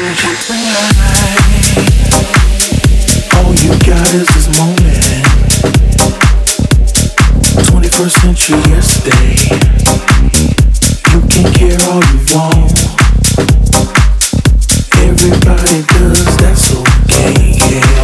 All you got is this moment. 21st century yesterday. You can care all you want. Everybody does, that's okay, yeah.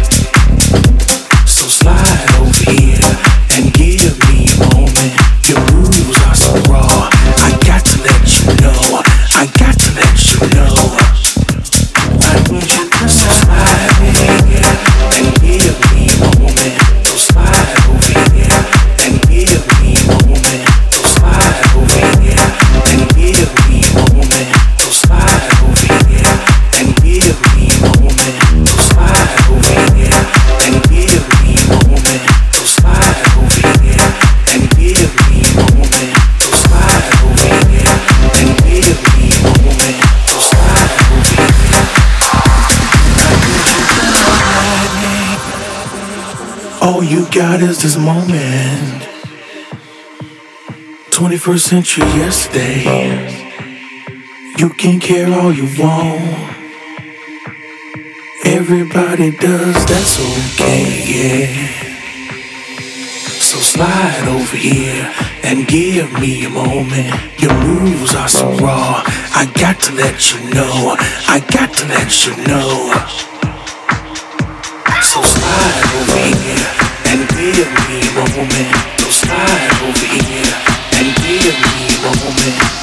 So slide over here and give me a moment. Your moves are so raw. I got to let you know. I got to let you know. I need you to slide over here and give me a moment. So slide over here and give me a moment. So slide over here and give me a moment. So slide over here and give me a moment. So slide over here and give me a moment. So slide over here and give me a moment. So slide over here and give me a moment. So slide over here. All you got is this moment. 21st century yesterday. You can care all you want. Everybody does, that's okay, yeah. So slide over here and give me a moment. Your moves are so raw. I got to let you know. I got to let you know. So slide over here and give me a moment. So slide over here and give me a moment.